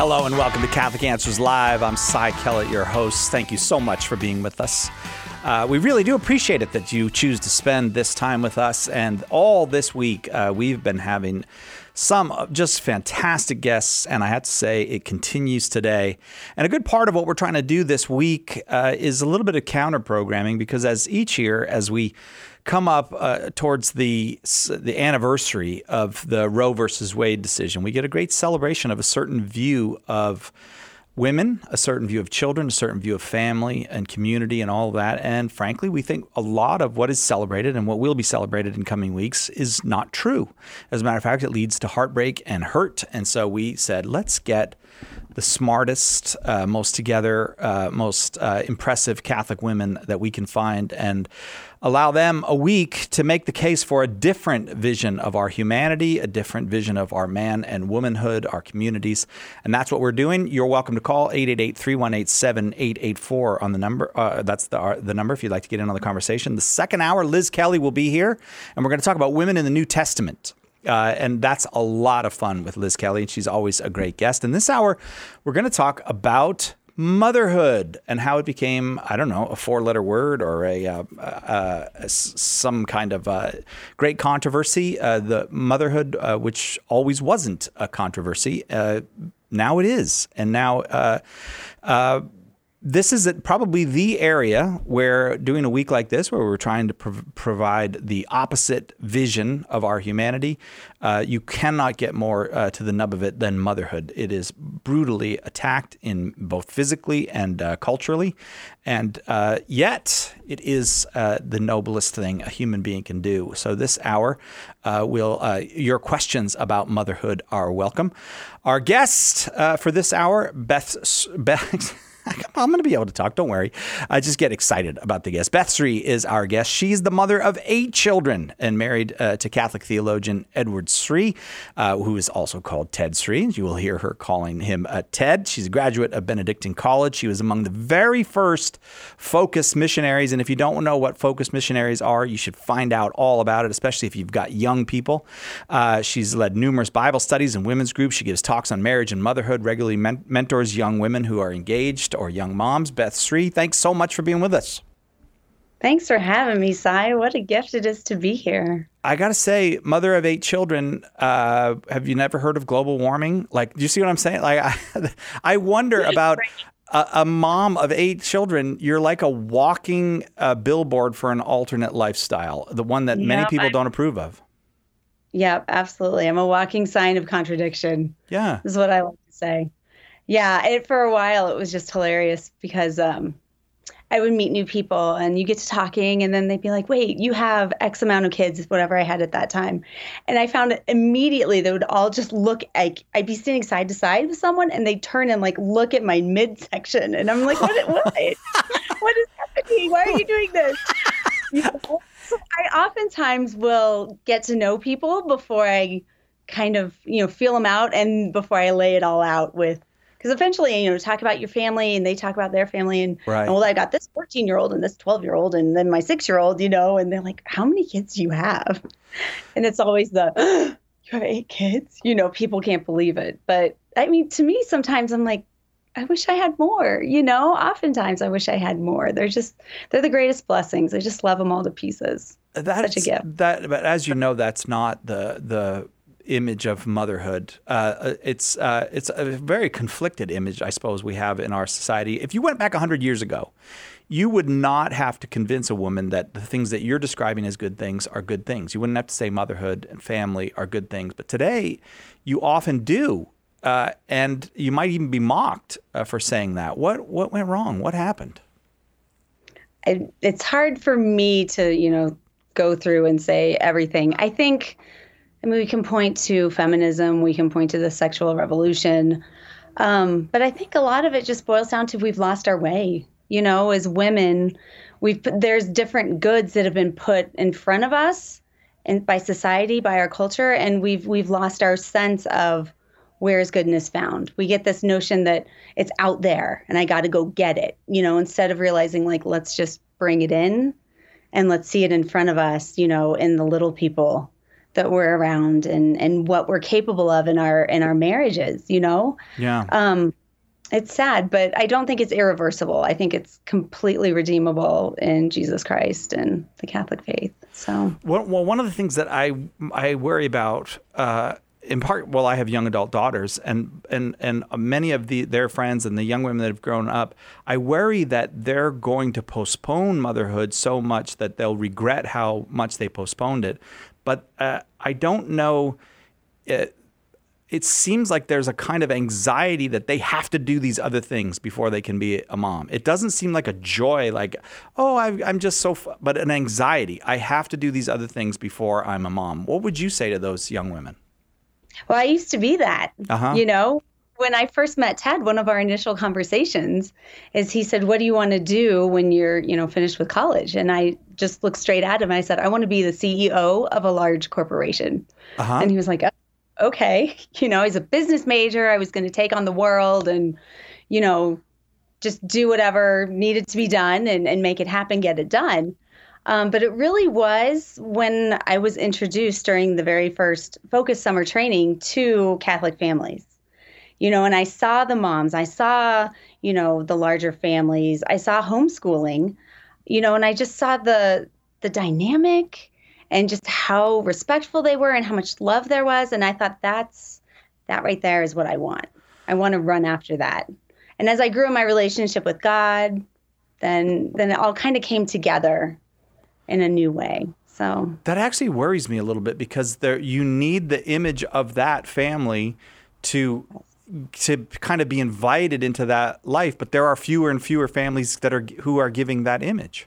Hello and welcome to Catholic Answers Live. I'm Cy Kellett, your host. Thank you so much for being with us. We really do appreciate it that you choose to spend this time with us. And all this week, we've been having some just fantastic guests. And I have to say, it continues today. And a good part of what we're trying to do this week is a little bit of counter programming, because as each year, as we come up towards the anniversary of the Roe versus Wade decision, we get a great celebration of a certain view of women, a certain view of children, a certain view of family and community and all of that. And frankly, we think a lot of what is celebrated and what will be celebrated in coming weeks is not true. As a matter of fact, it leads to heartbreak and hurt. And so we said, let's get the smartest, most together, most impressive Catholic women that we can find and allow them a week to make the case for a different vision of our humanity, a different vision of our man and womanhood, our communities. And that's what we're doing. You're welcome to call 888-318-7884 on the number. That's the number if you'd like to get in on the conversation. The second hour, Liz Kelly will be here, and we're going to talk about women in the New Testament. And that's a lot of fun with Liz Kelly, and she's always a great guest. And this hour, we're going to talk about motherhood and how it became, I don't know, a four-letter word or some kind of great controversy. The motherhood, which always wasn't a controversy, now it is. And now this is probably the area where doing a week like this, where we're trying to provide the opposite vision of our humanity, you cannot get more to the nub of it than motherhood. It is brutally attacked in both physically and culturally, and yet it is the noblest thing a human being can do. So this hour, your questions about motherhood are welcome. Our guest for this hour, Beth. I'm going to be able to talk. Don't worry. I just get excited about the guest. Beth Sri is our guest. She's the mother of 8 children and married to Catholic theologian Edward Sri, who is also called Ted Sri. You will hear her calling him Ted. She's a graduate of Benedictine College. She was among the very first Focus missionaries. And if you don't know what Focus missionaries are, you should find out all about it, especially if you've got young people. She's led numerous Bible studies and women's groups. She gives talks on marriage and motherhood, regularly mentors young women who are engaged or young moms. Beth Sri, thanks so much for being with us. Thanks for having me, Cy. What a gift it is to be here. I got to say, mother of 8 children, have you never heard of global warming? Like, do you see what I'm saying? Like, I wonder about a mom of 8 children. You're like a walking billboard for an alternate lifestyle, the one that many people don't approve of. Yeah, absolutely. I'm a walking sign of contradiction. Yeah. Is what I like to say. Yeah, for a while, it was just hilarious because I would meet new people and you get to talking and then they'd be like, wait, you have X amount of kids, whatever I had at that time. And I found it immediately they would all just look like I'd be sitting side to side with someone and they'd turn and like look at my midsection. And I'm like, what is happening? Why are you doing this? You know? I oftentimes will get to know people before I kind of, feel them out and before I lay it all out with. Because eventually, talk about your family and they talk about their family. And, right. Well, I got this 14-year-old and this 12-year-old and then my 6-year-old, and they're like, how many kids do you have? And it's always you have 8 kids? People can't believe it. But I mean, to me, sometimes I'm like, I wish I had more, Oftentimes I wish I had more. They're the greatest blessings. I just love them all to pieces. Such a gift. But as you know, that's not the image of motherhood. It's a very conflicted image, I suppose, we have in our society. If you went back 100 years ago, you would not have to convince a woman that the things that you're describing as good things are good things. You wouldn't have to say motherhood and family are good things. But today, you often do. And you might even be mocked for saying that. What went wrong? What happened? It's hard for me to, go through and say everything. I mean, we can point to feminism, we can point to the sexual revolution, but I think a lot of it just boils down to we've lost our way. As women, there's different goods that have been put in front of us and by society, by our culture, and we've lost our sense of where is goodness found. We get this notion that it's out there and I got to go get it, instead of realizing like, let's just bring it in and let's see it in front of us, in the little people that we're around and what we're capable of in our marriages, you know? Yeah. It's sad, but I don't think it's irreversible. I think it's completely redeemable in Jesus Christ and the Catholic faith. So, well, one of the things that I worry about, in part, well, I have young adult daughters, and many of their friends and the young women that have grown up, I worry that they're going to postpone motherhood so much that they'll regret how much they postponed it. But I don't know. It seems like there's a kind of anxiety that they have to do these other things before they can be a mom. It doesn't seem like a joy, like, oh, I'm just so, but an anxiety. I have to do these other things before I'm a mom. What would you say to those young women? well, I used to be that, Uh-huh. you know, when I first met Ted, one of our initial conversations is he said, what do you want to do when you're, you know, finished with college? And I just looked straight at him. I said, I want to be the CEO of a large corporation. Uh-huh. And he was like, oh, okay. You know, he's a business major. I was going to take on the world and, you know, just do whatever needed to be done and make it happen, get it done. But it really was when I was introduced during the very first Focus Summer Training to Catholic families. You know, and I saw the moms, I saw, you know, the larger families, I saw homeschooling, you know, and I just saw the dynamic and just how respectful they were and how much love there was. And I thought that right there is what I want. I want to run after that. And as I grew in my relationship with God, then it all kind of came together in a new way. So that actually worries me a little bit, because you need the image of that family to kind of be invited into that life, but there are fewer and fewer families who are giving that image.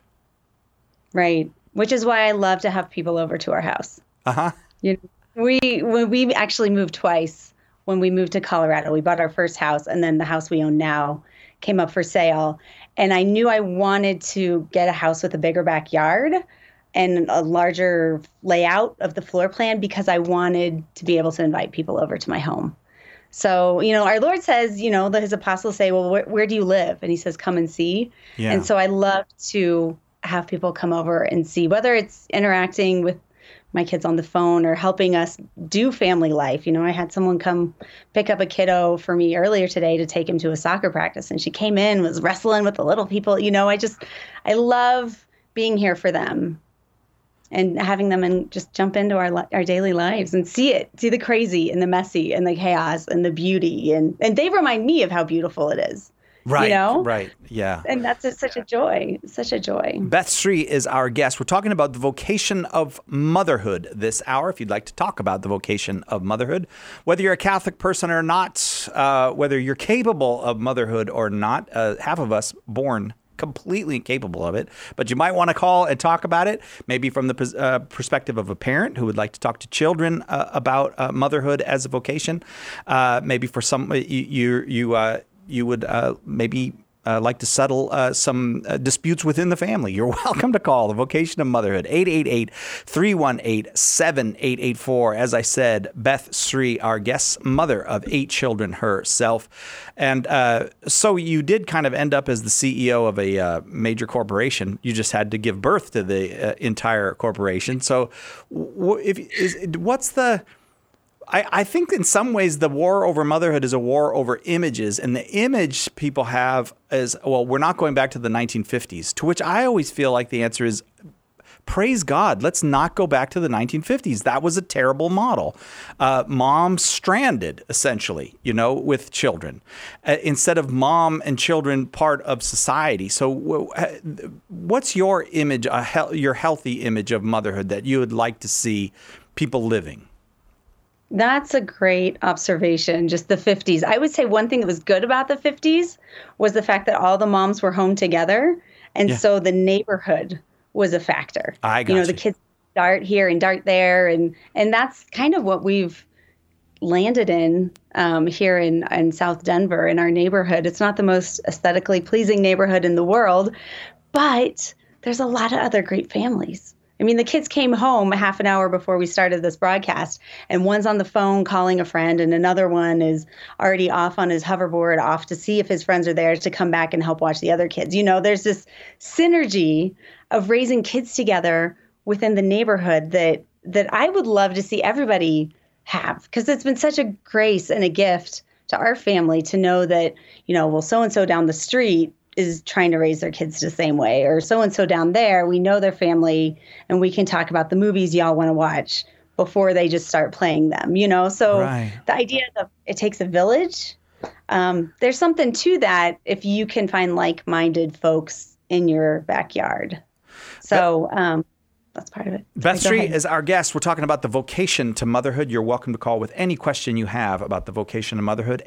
Right. Which is why I love to have people over to our house. Uh-huh. You know, when we actually moved twice. When we moved to Colorado, we bought our first house, and then the house we own now came up for sale. And I knew I wanted to get a house with a bigger backyard and a larger layout of the floor plan, because I wanted to be able to invite people over to my home. So, you know, our Lord says, you know, his apostles say, well, where do you live? And he says, come and see. Yeah. And so I love to have people come over and see, whether it's interacting with my kids on the phone or helping us do family life. You know, I had someone come pick up a kiddo for me earlier today to take him to a soccer practice. And she came in, was wrestling with the little people. You know, I love being here for them and having them and just jump into our daily lives and see the crazy and the messy and the chaos and the beauty. And they remind me of how beautiful it is. Right. You know? Right. Yeah. And that's such a joy. Such a joy. Beth Sri is our guest. We're talking about the vocation of motherhood this hour. If you'd like to talk about the vocation of motherhood, whether you're a Catholic person or not, whether you're capable of motherhood or not, half of us born completely capable of it, but you might want to call and talk about it, maybe from the perspective of a parent who would like to talk to children about motherhood as a vocation. Maybe for some, you would maybe like to settle some disputes within the family. You're welcome to call the Vocation of Motherhood, 888-318-7884. As I said, Beth Sri, our guest, mother of 8 children herself. And so you did kind of end up as the CEO of a major corporation. You just had to give birth to the entire corporation. So what's the... I think in some ways the war over motherhood is a war over images, and the image people have is, well, we're not going back to the 1950s, to which I always feel like the answer is, praise God, let's not go back to the 1950s. That was a terrible model. Mom stranded, essentially, you know, with children, instead of mom and children part of society. So what's your image, your healthy image of motherhood that you would like to see people living? That's a great observation, just the 50s. I would say one thing that was good about the 50s was the fact that all the moms were home together. And so the neighborhood was a factor. The kids dart here and dart there. And that's kind of what we've landed in here in South Denver, in our neighborhood. It's not the most aesthetically pleasing neighborhood in the world, but there's a lot of other great families. I mean, the kids came home a half an hour before we started this broadcast, and one's on the phone calling a friend, and another one is already off on his hoverboard, off to see if his friends are there to come back and help watch the other kids. You know, there's this synergy of raising kids together within the neighborhood that that I would love to see everybody have, because it's been such a grace and a gift to our family to know that, well, so-and-so down the street is trying to raise their kids the same way, or so-and-so down there, we know their family and we can talk about the movies y'all want to watch before they just start playing them, So Right. The idea of it takes a village, there's something to that if you can find like-minded folks in your backyard. So that's part of it. Beth Street is our guest. We're talking about the vocation to motherhood. You're welcome to call with any question you have about the vocation to motherhood.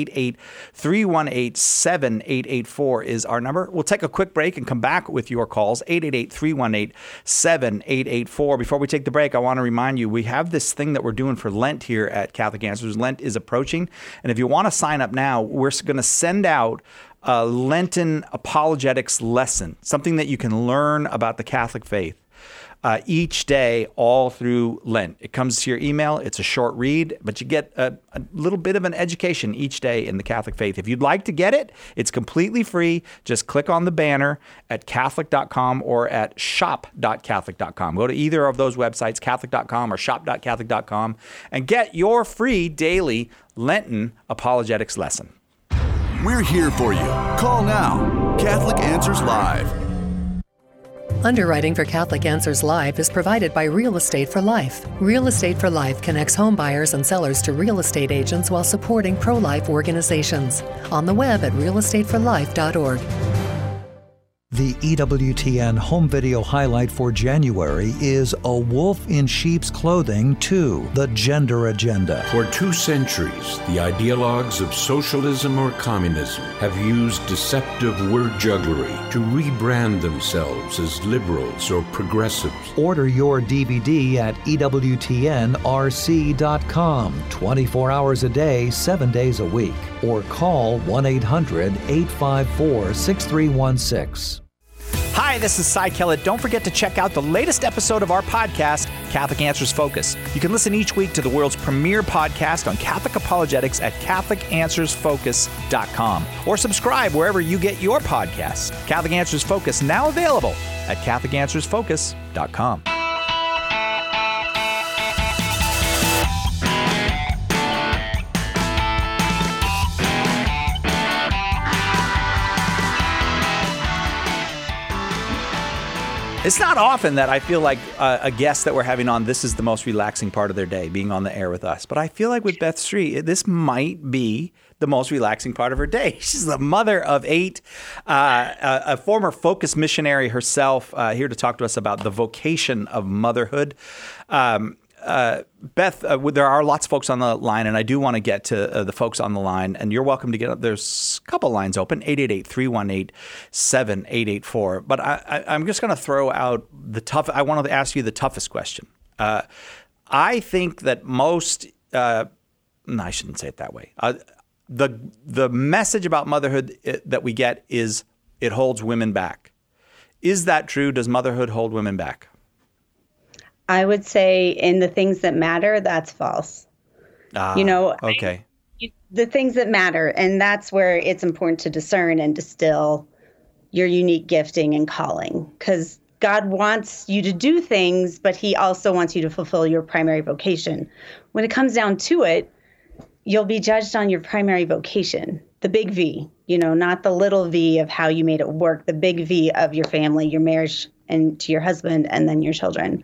888-318-7884 is our number. We'll take a quick break and come back with your calls. 888-318-7884. Before we take the break, I want to remind you, we have this thing that we're doing for Lent here at Catholic Answers. Lent is approaching. And if you want to sign up now, we're going to send out a Lenten apologetics lesson, something that you can learn about the Catholic faith. Each day all through Lent. It comes to your email. It's a short read, but you get a little bit of an education each day in the Catholic faith. If you'd like to get it, it's completely free. Just click on the banner at Catholic.com or at shop.Catholic.com. Go to either of those websites, Catholic.com or shop.Catholic.com, and get your free daily Lenten apologetics lesson. We're here for you. Call now. Catholic Answers Live. Underwriting for Catholic Answers Live is provided by Real Estate for Life. Real Estate for Life connects home buyers and sellers to real estate agents while supporting pro-life organizations. On the web at realestateforlife.org. The EWTN home video highlight for January is A Wolf in Sheep's Clothing 2, The Gender Agenda. For 2 centuries, the ideologues of socialism or communism have used deceptive word jugglery to rebrand themselves as liberals or progressives. Order your DVD at EWTNRC.com, 24 hours a day, 7 days a week, or call 1-800-854-6316. Hi, this is Cy Kellett. Don't forget to check out the latest episode of our podcast, Catholic Answers Focus. You can listen each week to the world's premier podcast on Catholic apologetics at CatholicAnswersFocus.com or subscribe wherever you get your podcasts. Catholic Answers Focus, now available at CatholicAnswersFocus.com. It's not often that I feel like a guest that we're having on, this is the most relaxing part of their day, being on the air with us. But I feel like with Beth Street, this might be the most relaxing part of her day. She's the mother of 8, a former Focus missionary herself, here to talk to us about the vocation of motherhood. Beth, there are lots of folks on the line, and I do want to get to the folks on the line, and you're welcome to get up. There's a couple lines open, 888-318-7884. But I'm just going to throw out I wanted to ask you the toughest question. I think that most, no, I shouldn't say it that way. The message about motherhood that we get is it holds women back. Is that true? Does motherhood hold women back? I would say in the things that matter, that's false. Okay. The things that matter. And that's where it's important to discern and distill your unique gifting and calling. Because God wants you to do things, but he also wants you to fulfill your primary vocation. When it comes down to it, you'll be judged on your primary vocation, the big V, not the little v of how you made it work, the big V of your family, your marriage, and to your husband, and then your children.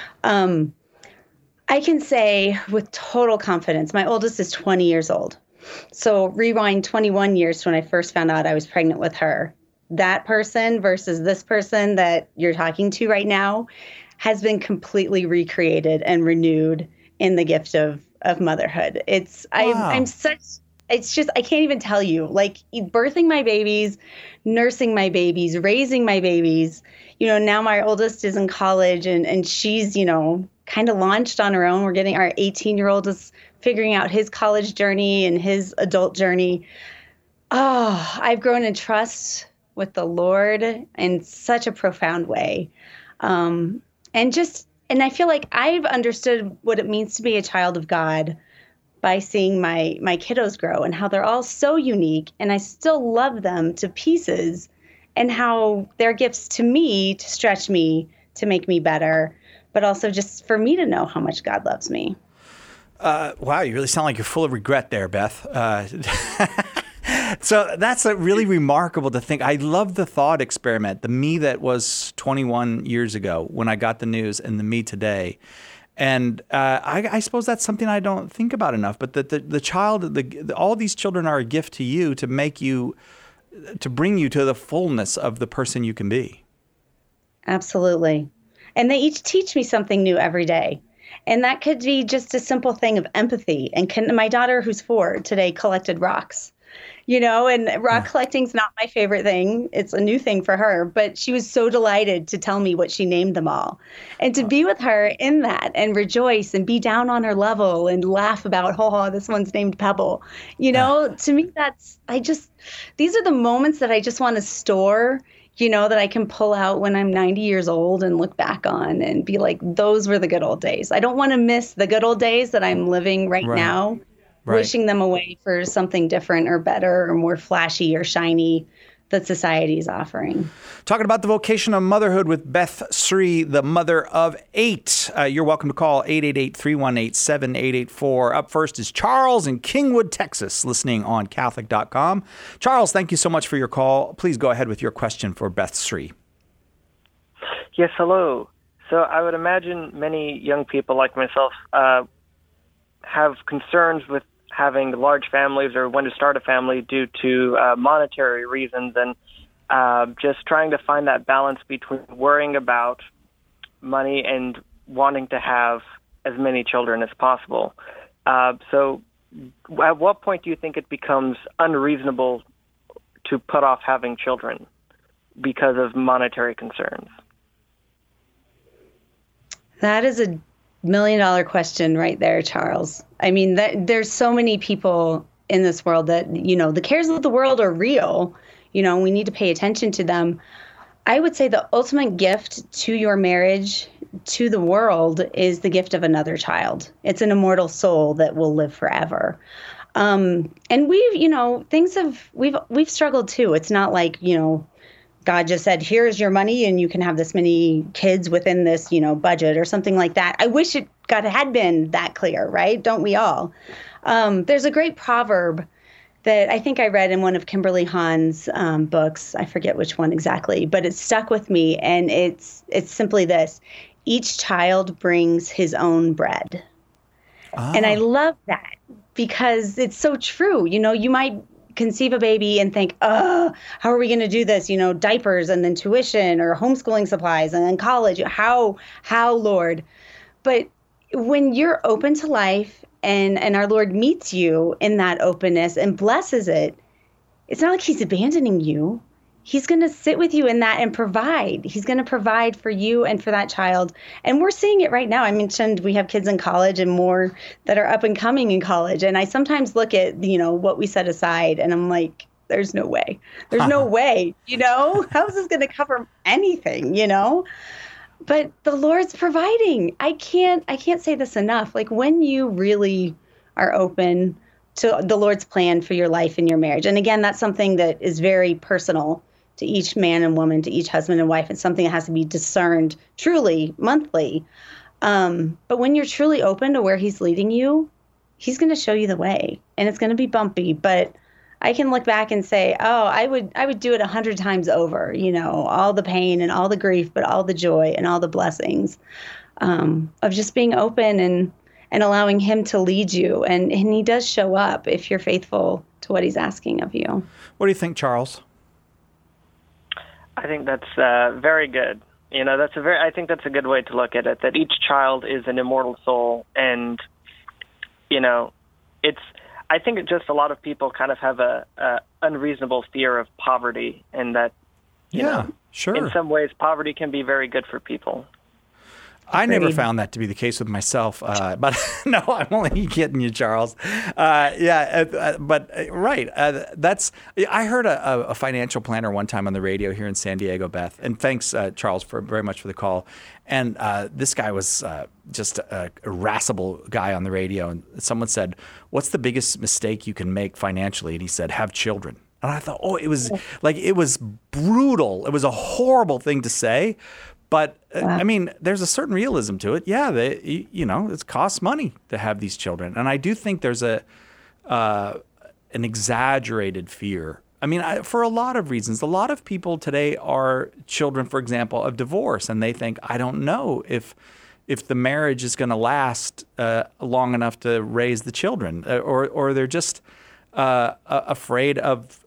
I can say with total confidence, my oldest is 20 years old. So rewind 21 years to when I first found out I was pregnant with her. That person versus this person that you're talking to right now has been completely recreated and renewed in the gift of motherhood. I'm such, it's just, I can't even tell you, like birthing my babies, nursing my babies, raising my babies. Now my oldest is in college and she's, kind of launched on her own. We're getting our 18-year-old is figuring out his college journey and his adult journey. Oh, I've grown in trust with the Lord in such a profound way. And I feel like I've understood what it means to be a child of God by seeing my kiddos grow and how they're all so unique and I still love them to pieces and how they're gifts to me to stretch me, to make me better. but also just for me to know how much God loves me. Wow, you really sound like you're full of regret there, Beth. So that's really remarkable to think. I love the thought experiment, the me that was 21 years ago when I got the news and the me today. And I suppose that's something I don't think about enough, but that the child, all these children are a gift to you to make you, to bring you to the fullness of the person you can be. Absolutely. And they each teach me something new every day. And that could be just a simple thing of empathy. And my daughter, who's 4 today, collected rocks. And rock collecting's not my favorite thing. It's a new thing for her, but she was so delighted to tell me what she named them all. And to be with her in that and rejoice and be down on her level and laugh about, this one's named Pebble. To me, these are the moments that I just want to store, that I can pull out when I'm 90 years old and look back on and be like, those were the good old days. I don't want to miss the good old days that I'm living right now. Right. Wishing them away for something different or better or more flashy or shiny that society is offering. Talking about the vocation of motherhood with Beth Sri, the mother of 8. You're welcome to call 888-318-7884. Up first is Charles in Kingwood, Texas, listening on Catholic.com. Charles, thank you so much for your call. Please go ahead with your question for Beth Sri. Yes, hello. So I would imagine many young people like myself have concerns with having large families or when to start a family due to monetary reasons, and just trying to find that balance between worrying about money and wanting to have as many children as possible. So at what point do you think it becomes unreasonable to put off having children because of monetary concerns? That is a $1 million question right there, Charles. I mean, there's so many people in this world that, the cares of the world are real. We need to pay attention to them. I would say the ultimate gift to your marriage, to the world, is the gift of another child. It's an immortal soul that will live forever. And we've struggled too. It's not like, God just said, here's your money and you can have this many kids within this, budget or something like that. I wish God had been that clear, right? Don't we all? There's a great proverb that I think I read in one of Kimberly Hahn's books. I forget which one exactly, but it stuck with me. And it's simply this: each child brings his own bread. Oh. And I love that because it's so true. You might conceive a baby and think, how are we going to do this? Diapers and then tuition or homeschooling supplies and then college. How, Lord? But when you're open to life and our Lord meets you in that openness and blesses it, it's not like he's abandoning you. He's going to sit with you in that and provide. He's going to provide for you and for that child. And we're seeing it right now. I mentioned we have kids in college and more that are up and coming in college. And I sometimes look at, what we set aside and I'm like, there's no way. There's no way, how is this going to cover anything, But the Lord's providing. I can't say this enough. Like when you really are open to the Lord's plan for your life and your marriage. And again, that's something that is very personal to each man and woman, to each husband and wife. It's something that has to be discerned truly monthly. But when you're truly open to where he's leading you, he's going to show you the way, and it's going to be bumpy. But I can look back and say, I would do it 100 times over, all the pain and all the grief, but all the joy and all the blessings of just being open and allowing him to lead you. And he does show up if you're faithful to what he's asking of you. What do you think, Charles? I think that's very good. I think that's a good way to look at it, that each child is an immortal soul. And, I think just a lot of people kind of have a unreasonable fear of poverty, and that, sure, in some ways poverty can be very good for people. I never found that to be the case with myself, but no, I'm only kidding you, Charles. But right, I heard a financial planner one time on the radio here in San Diego, Beth, and thanks, Charles, very much for the call. And this guy was just a irascible guy on the radio, and someone said, "What's the biggest mistake you can make financially?" And he said, "Have children." And I thought, it was brutal. It was a horrible thing to say. But I mean, there's a certain realism to it. Yeah, it costs money to have these children, and I do think there's an exaggerated fear. I mean, for a lot of reasons, a lot of people today are children, for example, of divorce, and they think, I don't know if the marriage is going to last long enough to raise the children, or they're just afraid of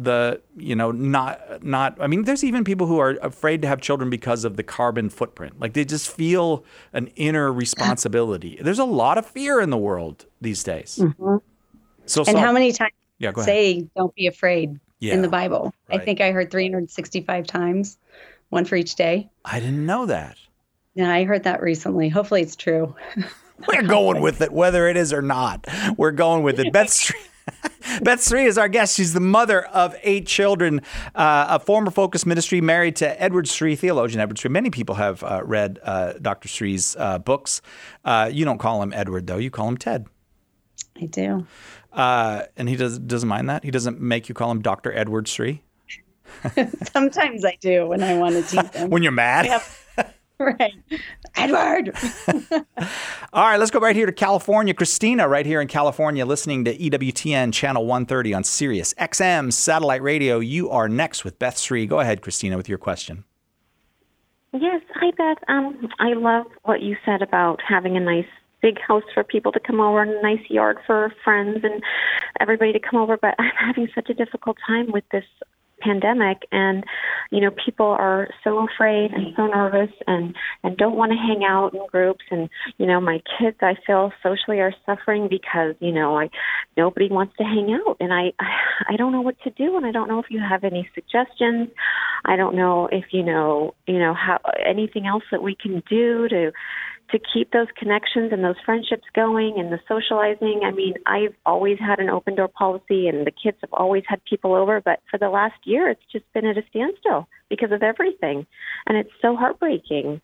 not. I mean, there's even people who are afraid to have children because of the carbon footprint. Like they just feel an inner responsibility. There's a lot of fear in the world these days. Mm-hmm. So how many times go say ahead. Don't be afraid in the Bible? Right. I think I heard 365 times, one for each day. I didn't know that. Yeah, I heard that recently. Hopefully it's true. We're going with it, whether it is or not. We're going with it. Beth Sri is our guest. She's the mother of 8 children, a former Focus Ministry, married to Edward Sri, theologian Edward Sri. Many people have read Dr. Sri's books. You don't call him Edward, though. You call him Ted. I do. And he doesn't mind that? He doesn't make you call him Dr. Edward Sri? Sometimes I do when I want to tease him. When you're mad? Yep. Right. Edward. All right, let's go right here to California. Christina, right here in California, listening to EWTN Channel 130 on Sirius XM Satellite Radio. You are next with Beth Sri. Go ahead, Christina, with your question. Yes. Hi, Beth. I love what you said about having a nice big house for people to come over and a nice yard for friends and everybody to come over. But I'm having such a difficult time with this pandemic, and people are so afraid and so nervous and don't want to hang out in groups, and my kids, I feel socially, are suffering because nobody wants to hang out, and I don't know what to do, and I don't know if you have any suggestions. I don't know if how anything else that we can do to keep those connections and those friendships going and the socializing. I mean, I've always had an open door policy and the kids have always had people over, but for the last year, it's just been at a standstill because of everything. And it's so heartbreaking.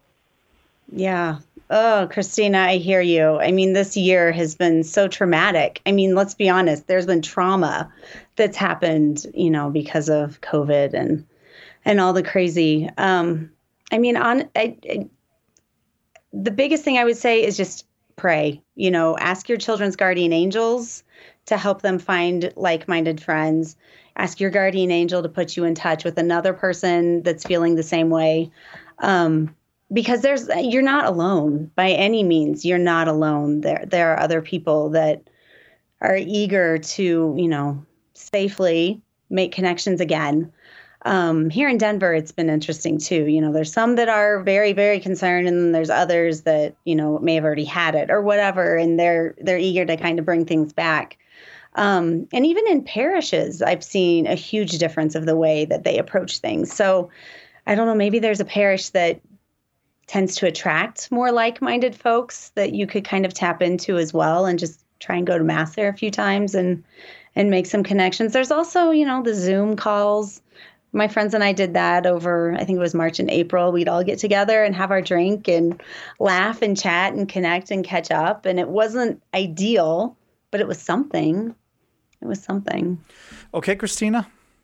Yeah. Oh, Christina, I hear you. I mean, this year has been so traumatic. I mean, let's be honest, there's been trauma that's happened, because of COVID and all the crazy. The biggest thing I would say is just pray. Ask your children's guardian angels to help them find like-minded friends. Ask your guardian angel to put you in touch with another person that's feeling the same way. Because you're not alone by any means. You're not alone. There are other people that are eager to, safely make connections again. Here in Denver, it's been interesting too. There's some that are very, very concerned, and then there's others that, may have already had it or whatever, and they're eager to kind of bring things back. And even in parishes, I've seen a huge difference of the way that they approach things. So I don't know, maybe there's a parish that tends to attract more like-minded folks that you could kind of tap into as well, and just try and go to mass there a few times and make some connections. There's also, the Zoom calls. My friends and I did that over, I think it was March and April. We'd all get together and have our drink and laugh and chat and connect and catch up. And it wasn't ideal, but it was something. It was something. Okay, Christina.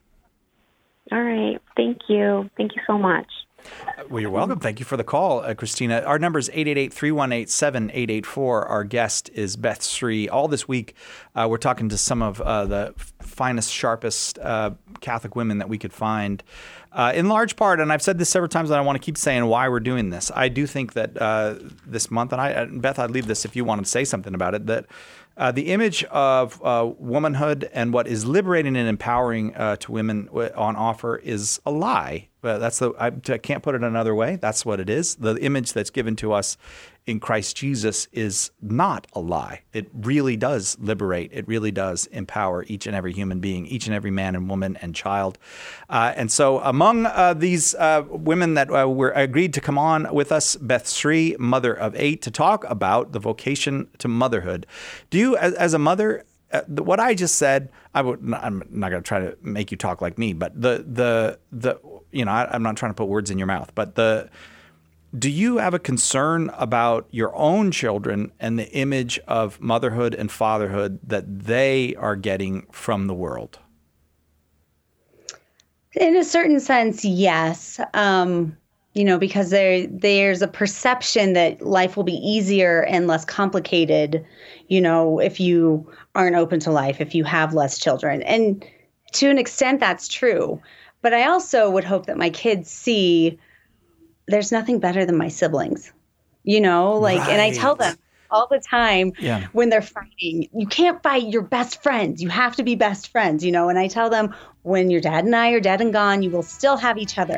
All right. Thank you. Thank you so much. Well, you're welcome. Thank you for the call, Christina. Our number is 888-318-7884. Our guest is Beth Sri. All this week, we're talking to some of the finest, sharpest Catholic women that we could find. In large part, and I've said this several times, and I want to keep saying why we're doing this. I do think that this month, and Beth, I'd leave this if you wanted to say something about it, that the image of womanhood and what is liberating and empowering to women on offer is a lie. I can't put it another way. That's what it is. The image that's given to us in Christ Jesus is not a lie. It really does liberate. It really does empower each and every human being, each and every man and woman and child. And so among these women that were agreed to come on with us, Beth Sri, mother of 8, to talk about the vocation to motherhood. Do you, as a mother, what I just said, I'm not going to try to make you talk like me, but I'm not trying to put words in your mouth, but do you have a concern about your own children and the image of motherhood and fatherhood that they are getting from the world? In a certain sense, yes. because there's a perception that life will be easier and less complicated, if you aren't open to life, if you have less children. And to an extent, that's true. But I also would hope that my kids see there's nothing better than my siblings, and I tell them all the time when they're fighting, you can't fight your best friends. You have to be best friends, and I tell them when your dad and I are dead and gone, you will still have each other.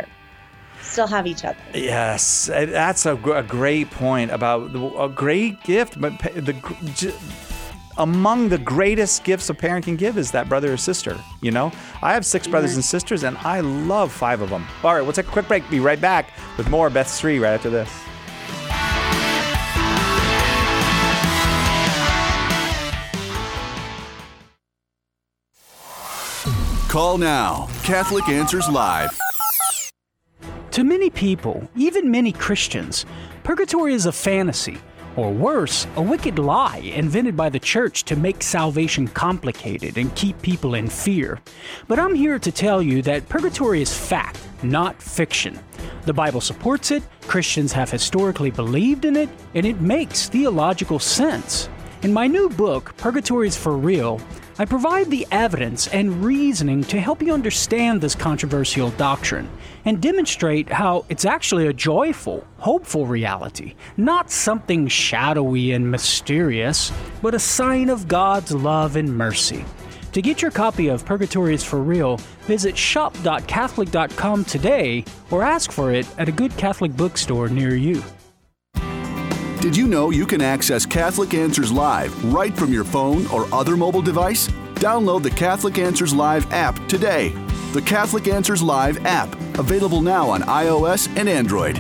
Yes, that's a great point about a great gift. But among the greatest gifts a parent can give is that brother or sister. I have 6 brothers and sisters, and I love 5 of them. All right, we'll take a quick break. Be right back with more Beth's 3 right after this. Call now. Catholic Answers Live. To many people, even many Christians, purgatory is a fantasy, or worse, a wicked lie invented by the church to make salvation complicated and keep people in fear. But I'm here to tell you that purgatory is fact, not fiction. The Bible supports it, Christians have historically believed in it, and it makes theological sense. In my new book, Purgatory is for Real, I provide the evidence and reasoning to help you understand this controversial doctrine and demonstrate how it's actually a joyful, hopeful reality, not something shadowy and mysterious, but a sign of God's love and mercy. To get your copy of Purgatory is for Real, visit shop.catholic.com today or ask for it at a good Catholic bookstore near you. Did you know you can access Catholic Answers Live right from your phone or other mobile device? Download the Catholic Answers Live app today. The Catholic Answers Live app, available now on iOS and Android.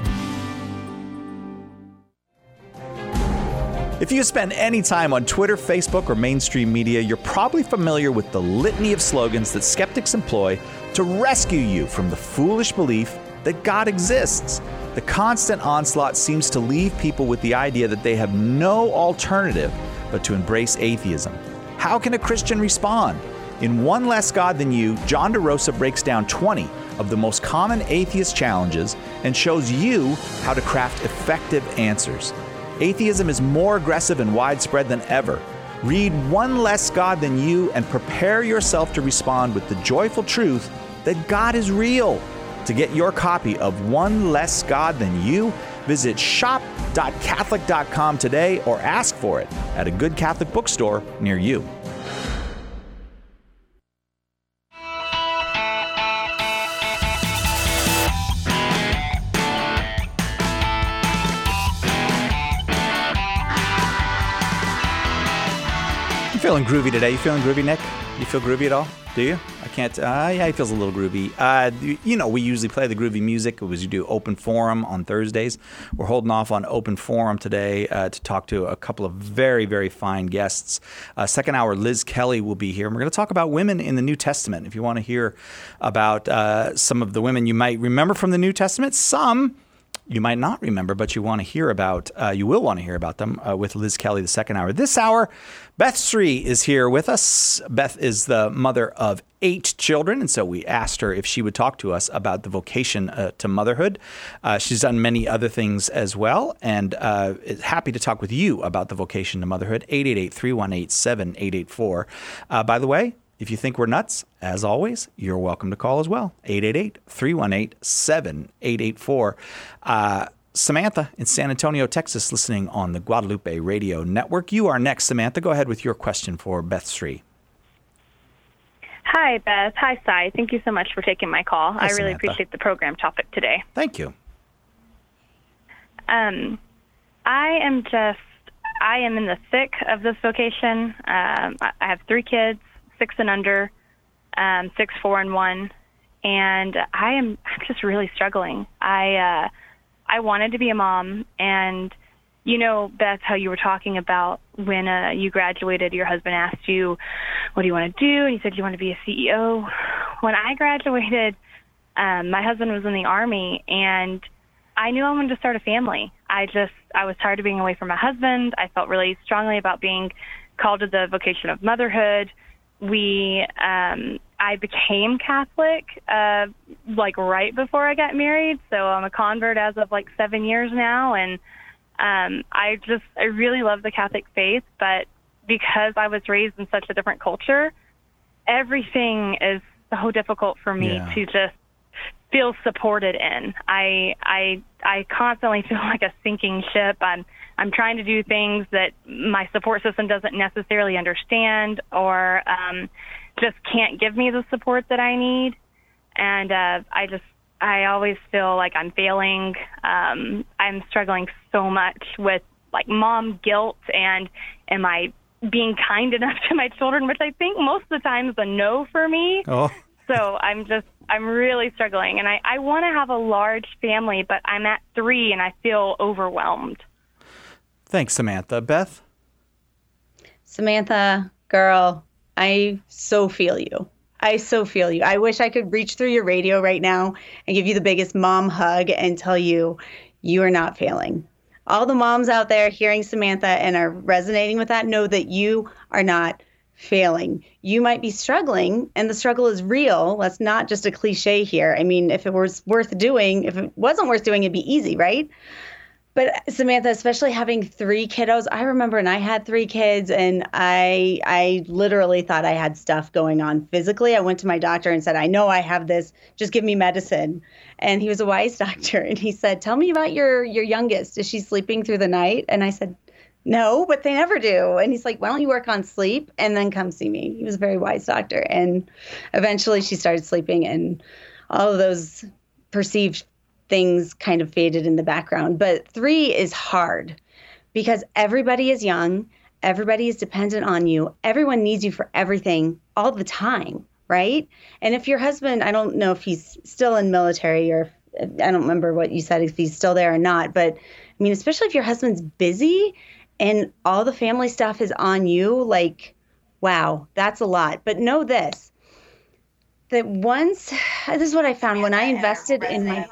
If you spend any time on Twitter, Facebook, or mainstream media, you're probably familiar with the litany of slogans that skeptics employ to rescue you from the foolish belief that God exists. The constant onslaught seems to leave people with the idea that they have no alternative but to embrace atheism. How can a Christian respond? In One Less God Than You, John DeRosa breaks down 20 of the most common atheist challenges and shows you how to craft effective answers. Atheism is more aggressive and widespread than ever. Read One Less God Than You and prepare yourself to respond with the joyful truth that God is real. To get your copy of One Less God Than You, visit shop.catholic.com today or ask for it at a good Catholic bookstore near you. You feeling groovy today? You feeling groovy, Nick? You feel groovy at all? Do you? I can't. Yeah, he feels a little groovy. We usually play the groovy music. It was you do Open Forum on Thursdays. We're holding off on Open Forum today to talk to a couple of very, very fine guests. Second hour, Liz Kelly will be here. And we're going to talk about women in the New Testament. If you want to hear about some of the women you might remember from the New Testament, some you might not remember, but you want to hear about. You will want to hear about them with Liz Kelly the second hour. This hour, Beth Sri is here with us. Beth is the mother of 8 children, and so we asked her if she would talk to us about the vocation to motherhood. She's done many other things as well, and is happy to talk with you about the vocation to motherhood. 888-318-7884. By the way, if you think we're nuts, as always, you're welcome to call as well. 888-318-7884. Samantha in San Antonio, Texas, listening on the Guadalupe Radio Network. You are next, Samantha. Go ahead with your question for Beth Sri. Hi, Beth. Hi, Sai. Thank you so much for taking my call. Hi, I really Samantha. appreciate the program topic today. Thank you. I am in the thick of this vocation. I have 3 kids, 6 and under, 6, 4, and 1, and I'm just really struggling. I wanted to be a mom, and Beth, how you were talking about when you graduated, your husband asked you, what do you want to do? And you said you want to be a CEO. When I graduated, my husband was in the Army, and I knew I wanted to start a family. I was tired of being away from my husband. I felt really strongly about being called to the vocation of motherhood. We I became Catholic like right before I got married, so I'm a convert as of like 7 years now, and I really love the Catholic faith, but because I was raised in such a different culture, everything is so difficult for me to just feel supported in. I constantly feel like a sinking ship. I'm trying to do things that my support system doesn't necessarily understand, or just can't give me the support that I need. And I always feel like I'm failing. I'm struggling so much with like mom guilt, and am I being kind enough to my children, which I think most of the time is a no for me. Oh. So I'm really struggling, and I want to have a large family, but I'm at 3 and I feel overwhelmed. Thanks, Samantha. Beth? Samantha, girl, I so feel you. I wish I could reach through your radio right now and give you the biggest mom hug and tell you you are not failing. All the moms out there hearing Samantha and are resonating with that know that you are not failing. You might be struggling, and the struggle is real. That's not just a cliche here. I mean, if it was worth doing, if it wasn't worth doing, it'd be easy, right? But Samantha, especially having 3 kiddos, I remember when I had 3 kids, and I literally thought I had stuff going on physically. I went to my doctor and said, I know I have this, just give me medicine. And he was a wise doctor, and he said, tell me about your youngest. Is she sleeping through the night? And I said, no, but they never do. And he's like, why don't you work on sleep and then come see me? He was a very wise doctor. And eventually she started sleeping, and all of those perceived things kind of faded in the background. But 3 is hard because everybody is young. Everybody is dependent on you. Everyone needs you for everything all the time, right? And if your husband, I don't know if he's still in military, or I don't remember what you said, if he's still there or not. But I mean, especially if your husband's busy and all the family stuff is on you, like, wow, that's a lot. But know this, that this is what I found when I invested in my,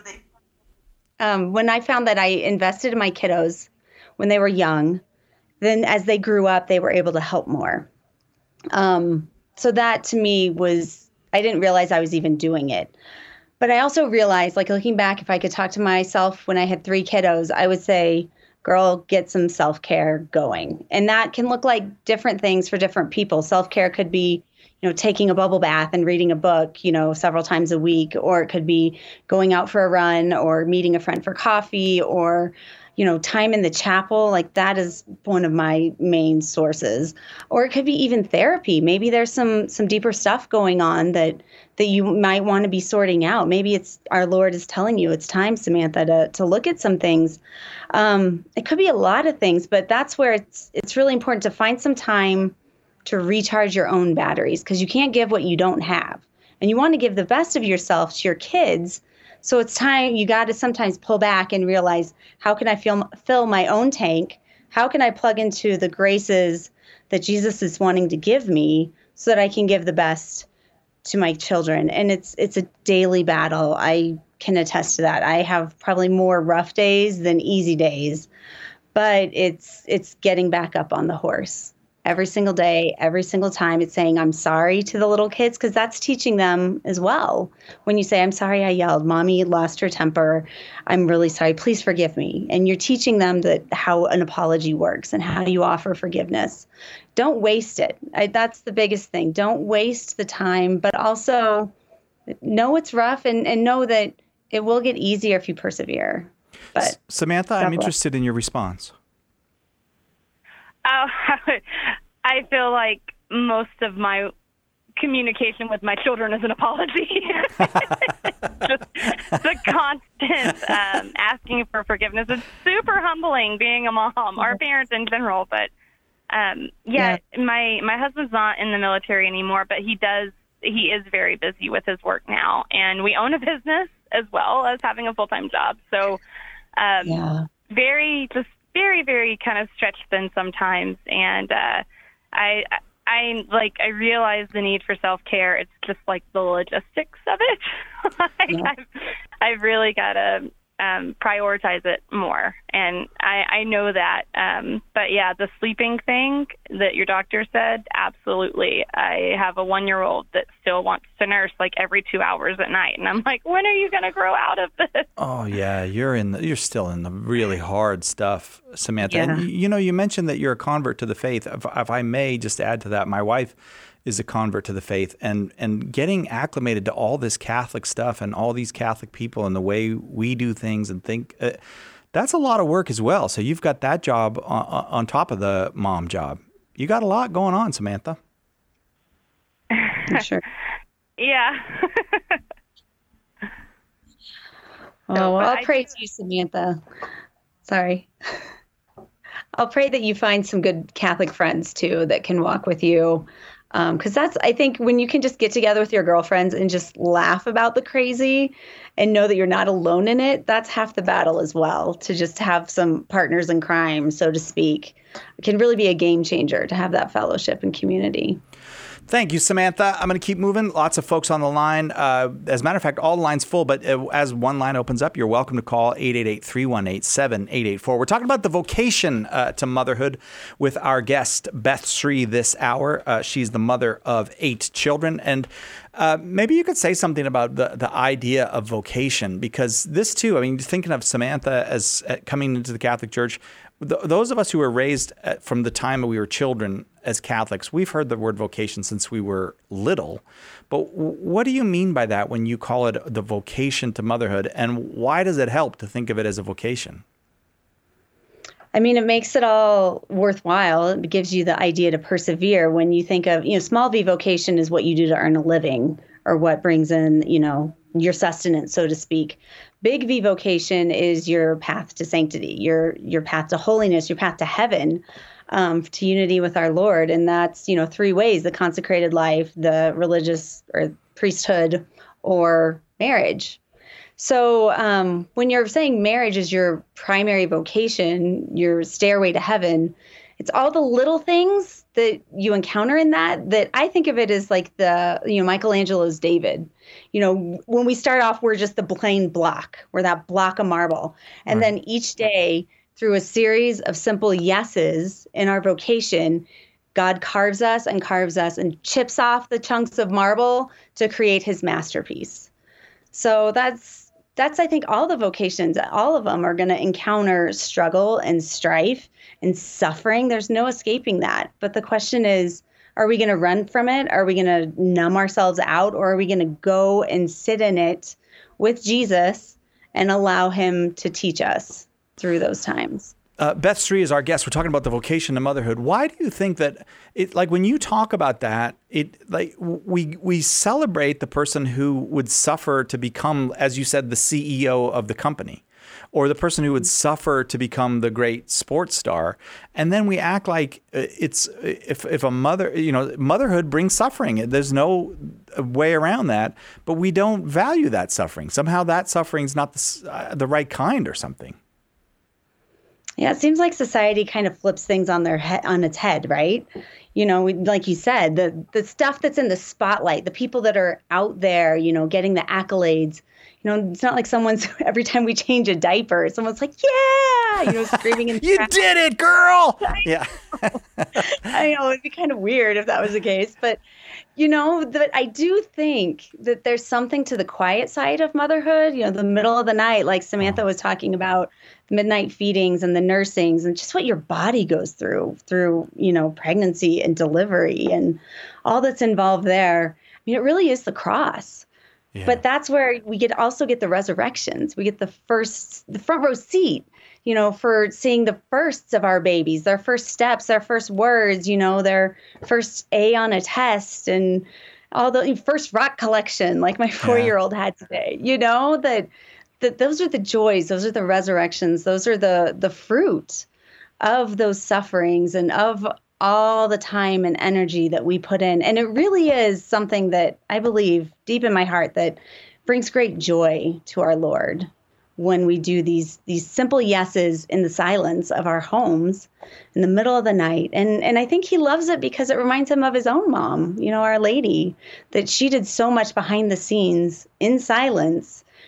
when I found that I invested in my kiddos when they were young, then as they grew up, they were able to help more. So that to me was, I didn't realize I was even doing it. But I also realized, like looking back, if I could talk to myself when I had 3 kiddos, I would say, girl, get some self-care going. And that can look like different things for different people. Self-care could be, taking a bubble bath and reading a book, several times a week, or it could be going out for a run or meeting a friend for coffee, or, time in the chapel. Like that is one of my main sources. Or it could be even therapy. Maybe there's some deeper stuff going on that you might want to be sorting out. Maybe it's our Lord is telling you it's time, Samantha, to look at some things. It could be a lot of things, but that's where it's really important to find some time to recharge your own batteries, because you can't give what you don't have. And you want to give the best of yourself to your kids. So it's time, you got to sometimes pull back and realize, how can I fill my own tank? How can I plug into the graces that Jesus is wanting to give me so that I can give the best to my children? And it's a daily battle. I can attest to that. I have probably more rough days than easy days, but it's getting back up on the horse. Every single day, every single time, it's saying, I'm sorry to the little kids, because that's teaching them as well. When you say, I'm sorry I yelled, Mommy lost her temper, I'm really sorry, please forgive me. And you're teaching them that how an apology works and how you offer forgiveness. Don't waste it. That's the biggest thing. Don't waste the time, but also know it's rough and know that it will get easier if you persevere. But Samantha, I'm interested in your response. I feel like most of my communication with my children is an apology. Just the constant asking for forgiveness. It's super humbling being a mom, or parents in general. But my husband's not in the military anymore, but he is very busy with his work now, and we own a business as well as having a full-time job. So very very kind of stretched thin sometimes, and I realize the need for self-care. It's just like the logistics of it. I've really got to prioritize it more. And I know that. But yeah, the sleeping thing that your doctor said, absolutely. I have a 1-year-old that still wants to nurse like every 2 hours at night. And I'm like, when are you going to grow out of this? Oh yeah. You're still in the really hard stuff, Samantha. Yeah. And you mentioned that you're a convert to the faith. If I may just add to that, my wife is a convert to the faith, and getting acclimated to all this Catholic stuff and all these Catholic people and the way we do things and think, that's a lot of work as well. So you've got that job on top of the mom job. You got a lot going on, Samantha. Sure. Yeah. Oh, well, I'll pray to you, Samantha. Sorry. I'll pray that you find some good Catholic friends too that can walk with you. Because I think when you can just get together with your girlfriends and just laugh about the crazy and know that you're not alone in it, that's half the battle as well. To just have some partners in crime, so to speak, it can really be a game changer to have that fellowship and community. Thank you, Samantha. I'm going to keep moving. Lots of folks on the line. As a matter of fact, all the lines full, but as one line opens up, you're welcome to call 888-318-7884. We're talking about the vocation to motherhood with our guest, Beth Sri, this hour. She's the mother of 8 children. And maybe you could say something about the idea of vocation, because this too, I mean, thinking of Samantha as coming into the Catholic Church, those of us who were raised from the time we were children as Catholics, we've heard the word vocation since we were little. But what do you mean by that when you call it the vocation to motherhood? And why does it help to think of it as a vocation? I mean, it makes it all worthwhile. It gives you the idea to persevere. When you think of, small v vocation is what you do to earn a living or what brings in, your sustenance, so to speak. Big V vocation is your path to sanctity, your path to holiness, your path to heaven, to unity with our Lord. And that's, 3 ways: the consecrated life, the religious or priesthood, or marriage. So when you're saying marriage is your primary vocation, your stairway to heaven, it's all the little things that you encounter in that I think of it as like the, Michelangelo's David. When we start off, we're just the plain block. We're that block of marble. And then each day, through a series of simple yeses in our vocation, God carves us and chips off the chunks of marble to create his masterpiece. So that's I think all the vocations, all of them are going to encounter struggle and strife and suffering. There's no escaping that. But the question is, are we going to run from it? Are we going to numb ourselves out? Or are we going to go and sit in it with Jesus and allow him to teach us through those times? Beth Sri is our guest. We're talking about the vocation to motherhood. Why do you think that when you talk about that, we celebrate the person who would suffer to become, as you said, the CEO of the company, or the person who would suffer to become the great sports star, and then we act like it's if a mother, motherhood brings suffering. There's no way around that, but we don't value that suffering. Somehow that suffering is not the right kind, or something. Yeah, it seems like society kind of flips things on its head, right? Like you said, the stuff that's in the spotlight, the people that are out there, getting the accolades. It's not like someone's, every time we change a diaper, someone's like, yeah, screaming. You did it, girl. Yeah. I know, it'd be kind of weird if that was the case. But, that I do think that there's something to the quiet side of motherhood, the middle of the night, like Samantha was talking about, midnight feedings and the nursings and just what your body goes through, pregnancy and delivery and all that's involved there. I mean, it really is the cross. Yeah. But that's where we also get the resurrections. We get the front row seat, for seeing the firsts of our babies, their first steps, their first words, their first A on a test, and all the first rock collection like my 4-year-old had today. That those are the joys, those are the resurrections, those are the fruit of those sufferings and of all the time and energy that we put in. And it really is something that I believe deep in my heart that brings great joy to our Lord when we do these simple yeses in the silence of our homes in the middle of the night. And I think he loves it because it reminds him of his own mom, Our Lady, that she did so much behind the scenes in silence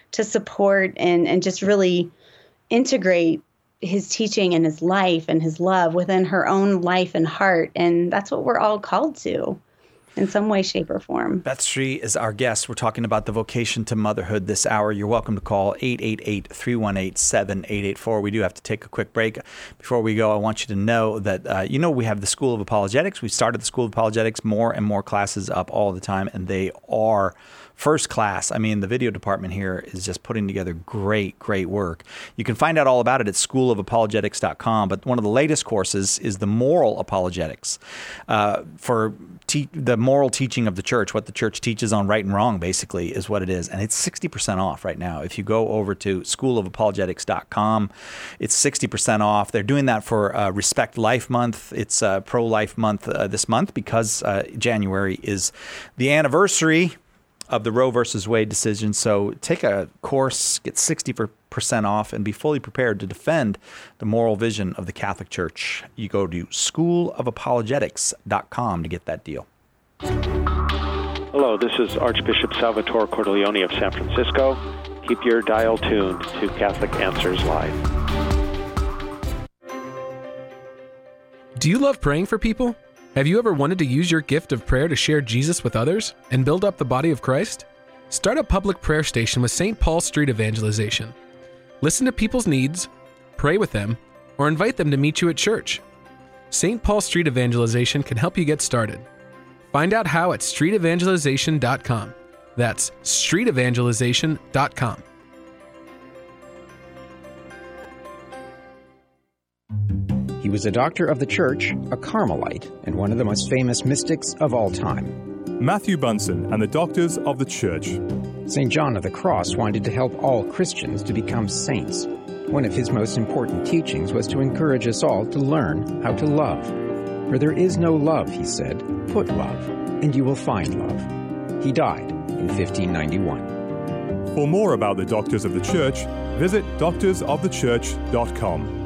to support and just really integrate his teaching and his life and his love within her own life and heart. And that's what we're all called to in some way, shape, or form. Beth Sri is our guest. We're talking about the vocation to motherhood this hour. You're welcome to call 888-318-7884. We do have to take a quick break. Before we go, I want you to know that, we have the School of Apologetics. We started the School of Apologetics, more and more classes up all the time, and they are first class. I mean, the video department here is just putting together great work. You can find out all about it at schoolofapologetics.com. But one of the latest courses is the Moral Apologetics for the moral teaching of the church. What the church teaches on right and wrong, basically, is what it is. And it's 60% off right now. If you go over to schoolofapologetics.com, it's 60% off. They're doing that for Respect Life Month. It's Pro-Life Month this month because January is the anniversary of the Roe versus Wade decision. So take a course, get 60% off, and be fully prepared to defend the moral vision of the Catholic Church. You go to schoolofapologetics.com to get that deal. Hello, this is Archbishop Salvatore Cordileone of San Francisco. Keep your dial tuned to Catholic Answers Live. Do you love praying for people? Have you ever wanted to use your gift of prayer to share Jesus with others and build up the body of Christ? Start a public prayer station with St. Paul Street Evangelization. Listen to people's needs, pray with them, or invite them to meet you at church. St. Paul Street Evangelization can help you get started. Find out how at streetevangelization.com. That's streetevangelization.com. He was a doctor of the church, a Carmelite, and one of the most famous mystics of all time. Matthew Bunson and the Doctors of the Church. St. John of the Cross wanted to help all Christians to become saints. One of his most important teachings was to encourage us all to learn how to love. Where there is no love, he said, put love, and you will find love. He died in 1591. For more about the Doctors of the Church, visit doctorsofthechurch.com.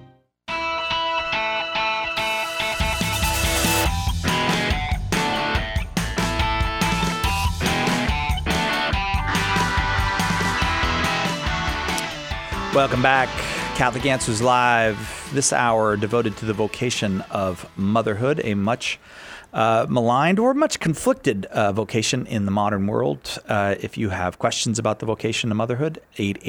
Welcome back. Catholic Answers Live. This hour devoted to the vocation of motherhood, a much maligned or much conflicted vocation in the modern world. If you have questions about the vocation of motherhood,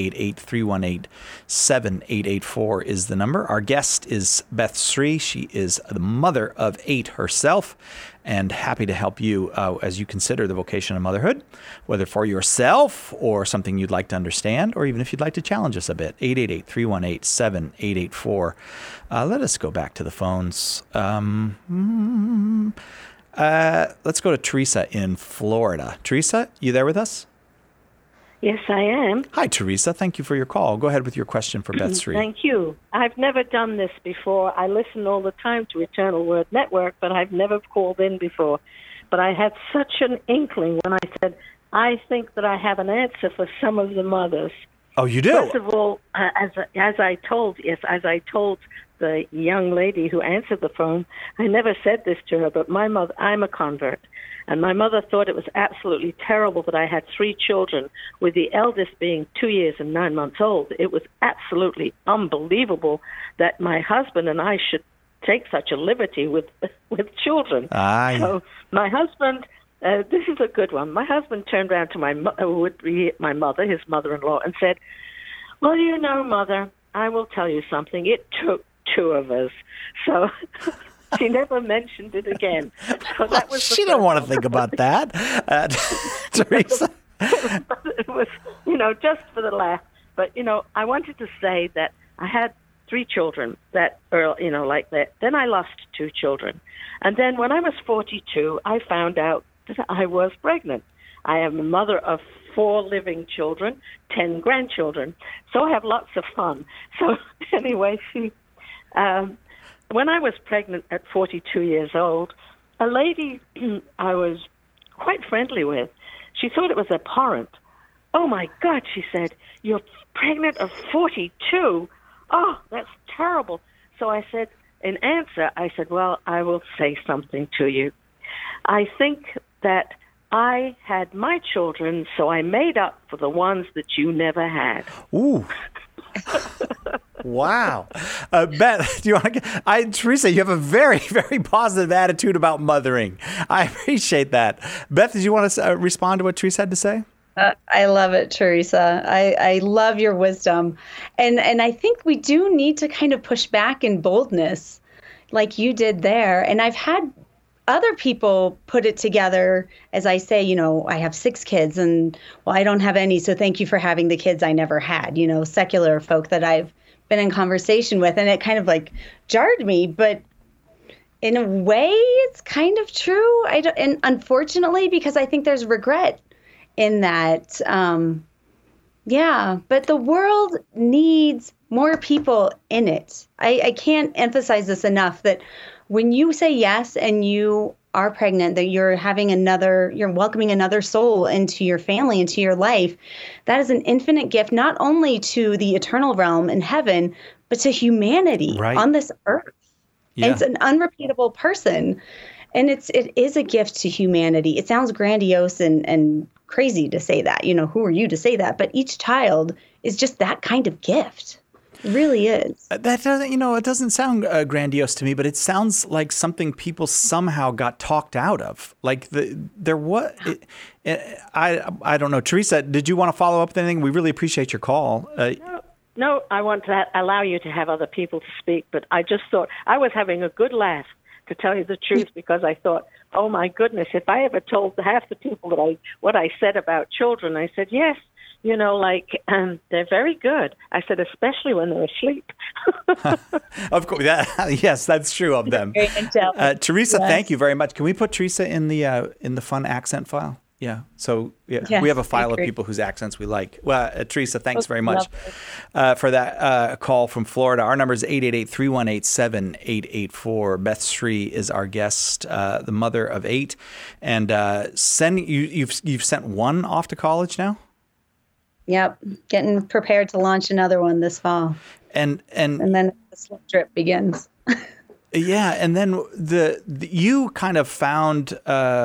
888-318-7884 is the number. Our guest is Beth Sri. She is the mother of 8 herself, and happy to help you as you consider the vocation of motherhood, whether for yourself or something you'd like to understand, or even if you'd like to challenge us a bit. 888-318-7884. Let us go back to the phones. Let's go to Teresa in Florida. Teresa, you there with us? Yes, I am. Hi, Teresa. Thank you for your call. Go ahead with your question for Beth Sri. Thank you. I've never done this before. I listen all the time to Eternal Word Network, but I've never called in before. But I had such an inkling when I said, I think that I have an answer for some of the mothers. Oh, you do? First of all, as I told the young lady who answered the phone, I never said this to her, but my mother, I'm a convert. And my mother thought it was absolutely terrible that I had 3 children, with the eldest being 2 years and 9 months old. It was absolutely unbelievable that my husband and I should take such a liberty with children. So my husband, this is a good one. My husband turned around to my mother, his mother-in-law, and said, well, you know, Mother, I will tell you something. It took 2 of us. So... She never mentioned it again. So that was she didn't want to think about that, Teresa. It was, just for the laugh. But, I wanted to say that I had 3 children that are, like that. Then I lost 2 children. And then when I was 42, I found out that I was pregnant. I am a mother of 4 living children, 10 grandchildren. So I have lots of fun. So anyway, when I was pregnant at 42 years old, a lady I was quite friendly with, she thought it was abhorrent. Oh, my God, she said, you're pregnant at 42? Oh, that's terrible. So I said, in answer, I said, well, I will say something to you. I think that I had my children, so I made up for the ones that you never had. Ooh. Wow. Beth, do you want to Teresa, you have a very, very positive attitude about mothering. I appreciate that. Beth, did you want to respond to what Teresa had to say? I love it, Teresa. I love your wisdom. And I think we do need to kind of push back in boldness like you did there. And I've had other people put it together, as I say, I have 6 kids and, well, I don't have any, so thank you for having the kids I never had, secular folk that I've been in conversation with. And it kind of like jarred me, but in a way, it's kind of true. And unfortunately, because I think there's regret in that. But the world needs more people in it. I can't emphasize this enough, that when you say yes and you are pregnant, that you're welcoming another soul into your family, into your life, that is an infinite gift, not only to the eternal realm in heaven, but to humanity on this earth. Yeah. And it's an unrepeatable person. And it is a gift to humanity. It sounds grandiose and crazy to say that. Who are you to say that? But each child is just that kind of gift. It really is. That doesn't, it doesn't sound grandiose to me, but it sounds like something people somehow got talked out of. Like I don't know. Teresa, did you want to follow up with anything? We really appreciate your call. No, I want to allow you to have other people to speak, but I just thought I was having a good laugh, to tell you the truth, because I thought, oh my goodness, if I ever told half the people what I said about children, I said, yes, they're very good. I said, especially when they're asleep. Of course, yes, that's true of them. Teresa, thank you very much. Can we put Teresa in the fun accent file? Yeah. So yes, we have a file of people whose accents we like. Well, Teresa, thanks very much for that call from Florida. Our number is 888-318-7884. Beth Sri is our guest, the mother of 8, and you've sent one off to college now. Yep, getting prepared to launch another one this fall, and then the slip drip begins. Yeah, and then you kind of found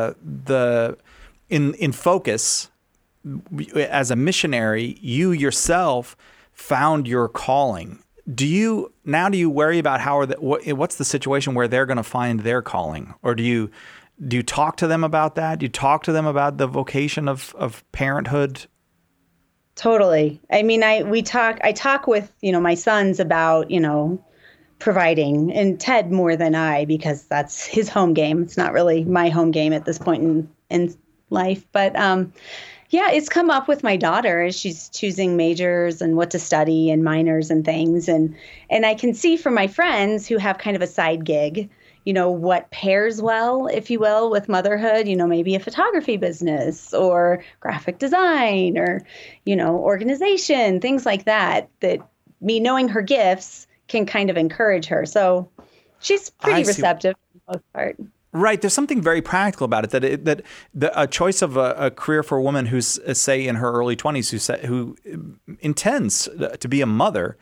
in focus as a missionary. You yourself found your calling. Do you worry about what's the situation where they're going to find their calling, or do you talk to them about that? Do you talk to them about the vocation of parenthood? Totally. I mean, I talk with, my sons about, providing, and Ted more than I, because that's his home game. It's not really my home game at this point in life. But it's come up with my daughter as she's choosing majors and what to study and minors and things. And I can see from my friends who have kind of a side gig, what pairs well, if you will, with motherhood, maybe a photography business or graphic design or, organization, things like that me knowing her gifts can kind of encourage her. So she's pretty receptive for the most part. Right. There's something very practical about it, that a choice of a career for a woman who's, say, in her early 20s, who intends to be a mother.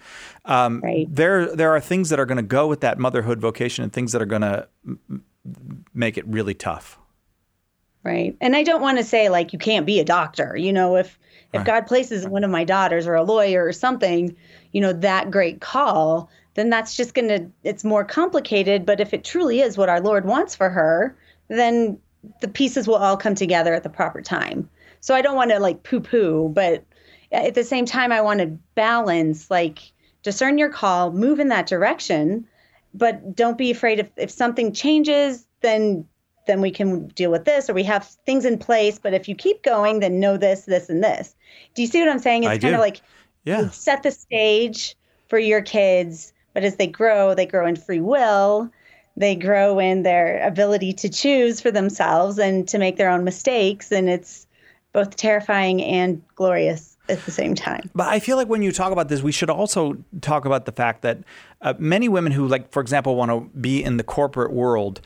There are things that are going to go with that motherhood vocation and things that are going to make it really tough. Right. And I don't want to say like you can't be a doctor. If God places one of my daughters or a lawyer or something, that great call, then that's just it's more complicated. But if it truly is what our Lord wants for her, then the pieces will all come together at the proper time. So I don't want to like poo-poo, but at the same time, I want to balance, like discern your call, move in that direction, but don't be afraid if something changes, then we can deal with this, or we have things in place. But if you keep going, then know this, this, and this. Do you see what I'm saying? It's kind of like you set the stage for your kids, but as they grow in free will. They grow in their ability to choose for themselves and to make their own mistakes. And it's both terrifying and glorious at the same time. But I feel like when you talk about this, we should also talk about the fact that many women who, like, for example, want to be in the corporate world,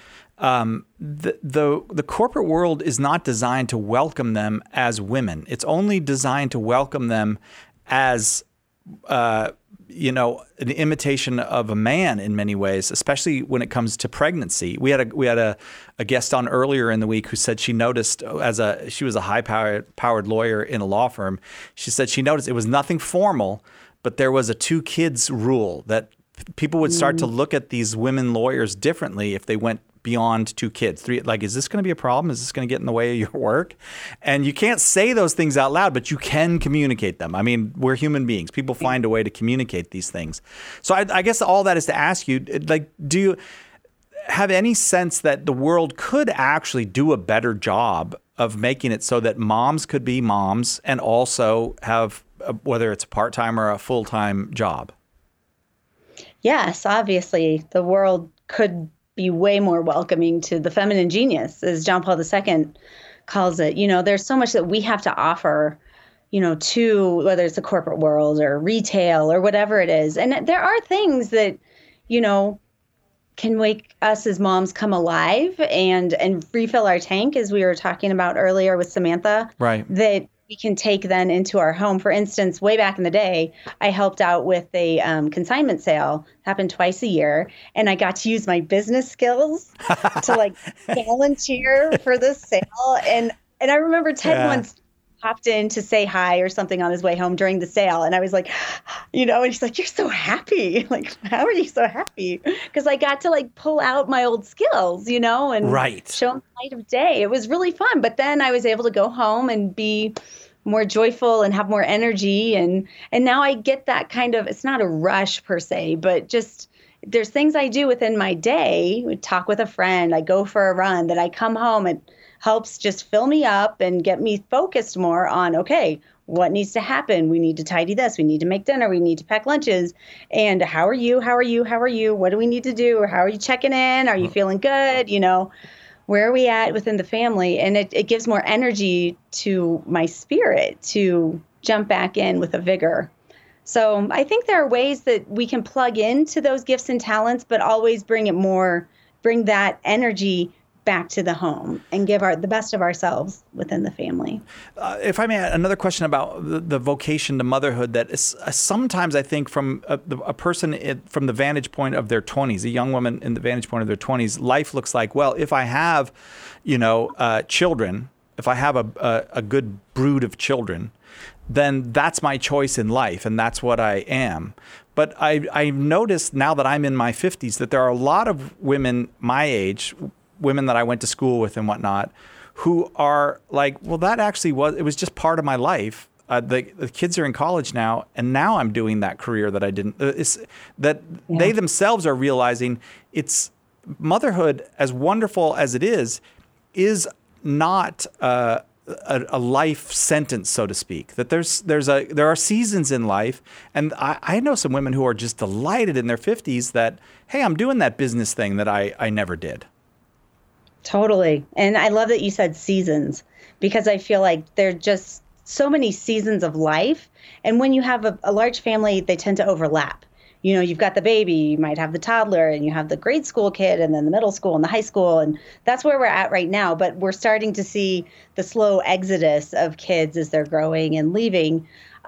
the corporate world is not designed to welcome them as women. It's only designed to welcome them as an imitation of a man in many ways, especially when it comes to pregnancy. We had a guest on earlier in the week who said she noticed she was a high-powered lawyer in a law firm. She said she noticed it was nothing formal, but there was a 2 kids rule that people would start to look at these women lawyers differently if they went beyond 2 kids. 3, like, is this going to be a problem? Is this going to get in the way of your work? And you can't say those things out loud, but you can communicate them. I mean, we're human beings. People find a way to communicate these things. So I guess all that is to ask you, like, do you have any sense that the world could actually do a better job of making it so that moms could be moms and also have, whether it's a part-time or a full-time job? Yes, obviously, the world could be way more welcoming to the feminine genius, as John Paul II calls it. There's so much that we have to offer, to whether it's the corporate world or retail or whatever it is. And there are things that, can make us as moms come alive and refill our tank, as we were talking about earlier with Samantha. Right. That we can take then into our home. For instance, way back in the day, I helped out with a consignment sale, happened twice a year, and I got to use my business skills to volunteer for the sale. And I remember Ted once popped in to say hi or something on his way home during the sale, and I was like, and he's like, "You're so happy. Like, how are you so happy?" Because I got to pull out my old skills, and show them the light of day. It was really fun. But then I was able to go home and be more joyful and have more energy, and now I get that kind of, it's not a rush per se, but just there's things I do within my day. I talk with a friend, I go for a run, that I come home and helps just fill me up and get me focused more on, okay, what needs to happen? We need to tidy this. We need to make dinner. We need to pack lunches. And how are you? How are you? How are you? What do we need to do? Or how are you checking in? Are you feeling good? Where are we at within the family? And it gives more energy to my spirit to jump back in with a vigor. So I think there are ways that we can plug into those gifts and talents, but always bring that energy back to the home and give the best of ourselves within the family. If I may add another question about the vocation to motherhood, that is sometimes I think from a person from the vantage point of their 20s, a young woman in the vantage point of their 20s, life looks like, well, if I have, children, if I have a good brood of children, then that's my choice in life and that's what I am. But I've noticed now that I'm in my 50s that there are a lot of women my age, women that I went to school with and whatnot, who are like, well, that actually it was just part of my life. The kids are in college now, and now I'm doing that career that I didn't. They themselves are realizing it's motherhood, as wonderful as it is not a life sentence, so to speak. That there are seasons in life, and I know some women who are just delighted in their 50s that, hey, I'm doing that business thing that I never did. Totally. And I love that you said seasons, because I feel like there are just so many seasons of life. And when you have a large family, they tend to overlap. You've got the baby, you might have the toddler, and you have the grade school kid, and then the middle school and the high school. And that's where we're at right now. But we're starting to see the slow exodus of kids as they're growing and leaving.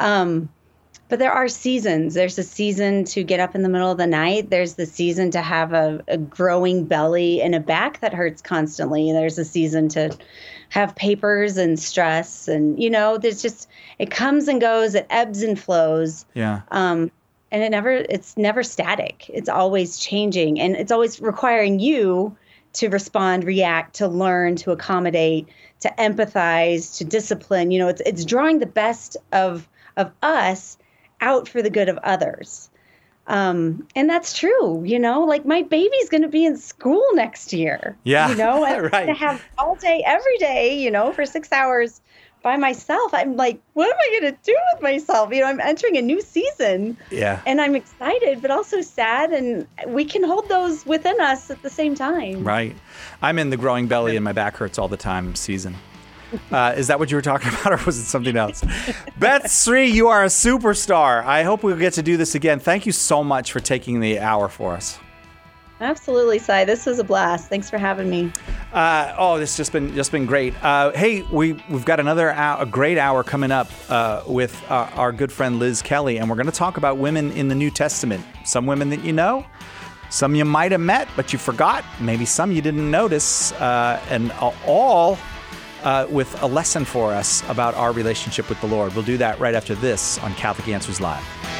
But there are seasons. There's a season to get up in the middle of the night. There's the season to have a growing belly and a back that hurts constantly. There's a season to have papers and stress. And, there's just, it comes and goes. It ebbs and flows. Yeah. And it's never static. It's always changing. And it's always requiring you to respond, react, to learn, to accommodate, to empathize, to discipline. It's drawing the best of us out for the good of others. And that's true, like my baby's going to be in school next year. Yeah. I'm right. to have all day, every day, for 6 hours by myself. I'm like, what am I going to do with myself? I'm entering a new season. Yeah. And I'm excited, but also sad. And we can hold those within us at the same time. Right. I'm in the growing belly and my back hurts all the time season. Is that what you were talking about, or was it something else? Beth Sri, you are a superstar. I hope we'll get to do this again. Thank you so much for taking the hour for us. Absolutely, Cy. This was a blast. Thanks for having me. This has just been great. Hey, we've got a great hour coming up with our good friend Liz Kelly, and we're going to talk about women in the New Testament. Some women that you know, some you might have met but you forgot, maybe some you didn't notice, and all with a lesson for us about our relationship with the Lord. We'll do that right after this on Catholic Answers Live.